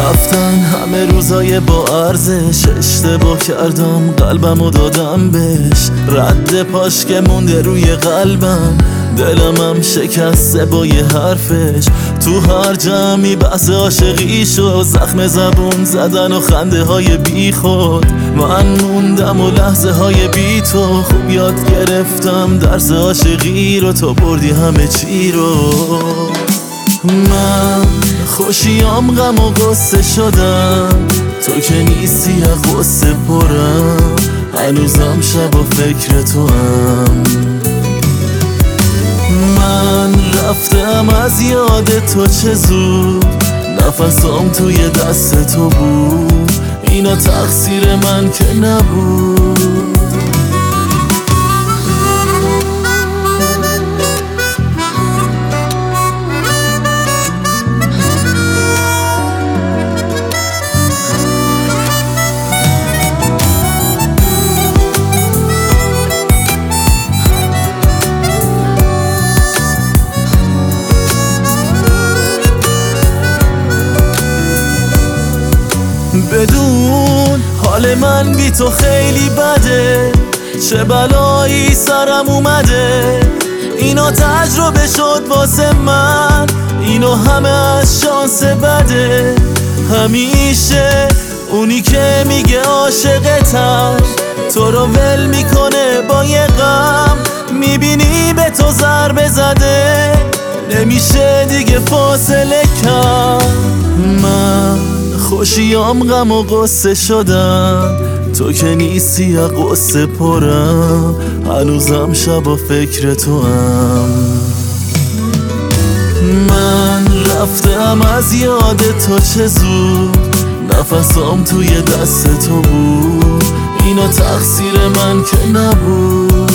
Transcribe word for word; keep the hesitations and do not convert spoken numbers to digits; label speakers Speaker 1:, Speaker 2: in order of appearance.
Speaker 1: رفتن همه روزای با ارزش، اشتباه کردم قلبمو دادم بهش، رد پاش که مونده روی قلبم، دلمم شکسته با یه حرفش. تو هر جمعی بحث عاشقی شد، زخم زبون زدن و خنده های بی خود. من موندم و لحظه های بی تو، خوب یاد گرفتم درس عاشقی رو، تو بردی همه چی رو. من خوشیام غم و غصه شدم، تو که نیستی از غصه پرم، هنوزم شب و فکر تو هم. من رفتم از یاد تو چه زود، نفسام توی دست تو بود، اینا تقصیر من که نبود. بدون حال من بی تو خیلی بده، چه بلایی سرم اومده، اینا تجربه شد واسه من، اینو همه از شانس بده. همیشه اونی که میگه عاشقتم، تو رو ول میکنه با یه غم، میبینی به تو ضربه زده، نمیشه دیگه فاصله کرد. من خوشیام غم و غصه شدم، تو که نیستی از غصه پرم، هنوزم شب و فکر تو هم. من رفتم از یاد تو چه زود، نفسام توی دست تو بود، اینا تقصیر من که نبود.